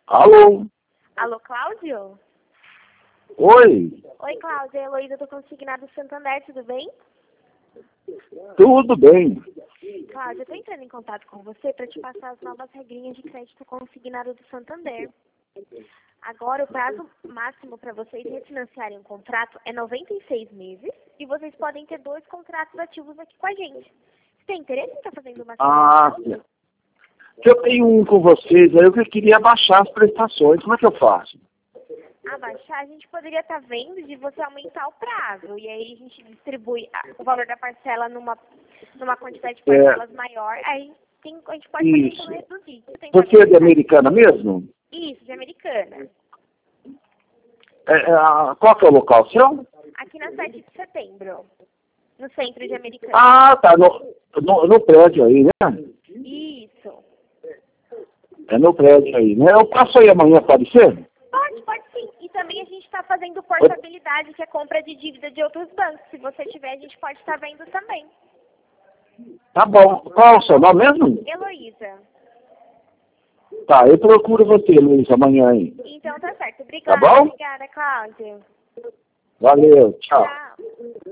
Alô? Alô, Cláudio? Oi? Oi, Cláudio. É a Heloísa do Consignado Santander, tudo bem? Tudo bem? Cláudio, eu tô entrando em contato com você para te passar as novas regrinhas de crédito consignado do Santander. Agora, o prazo máximo para vocês refinanciarem um contrato é 96 meses e vocês podem ter 2 contratos ativos aqui com a gente. Você tem interesse em estar fazendo uma Sim. Eu tenho um com vocês, aí eu queria abaixar as prestações. Como é que eu faço? Abaixar, a gente poderia estar vendo de você aumentar o prazo. E aí a gente distribui o valor da parcela numa quantidade de parcelas maior. Aí a gente pode fazer isso reduzir. Você é de Americana mesmo? Isso, de Americana. Qual que é o local seu? Aqui na 7 de setembro, no centro de Americana. Ah, tá. No prédio aí, né? Isso. É no prédio aí, né? Eu passo aí amanhã, pode ser? Pode sim. E também a gente está fazendo portabilidade, que é compra de dívida de outros bancos. Se você tiver, a gente pode estar vendo também. Tá bom. Qual é o seu nome mesmo? Heloísa. Tá, eu procuro você, Luiz, amanhã aí. Então tá certo. Obrigada. Tá bom? Obrigada, Cláudia. Valeu, tchau. Tchau.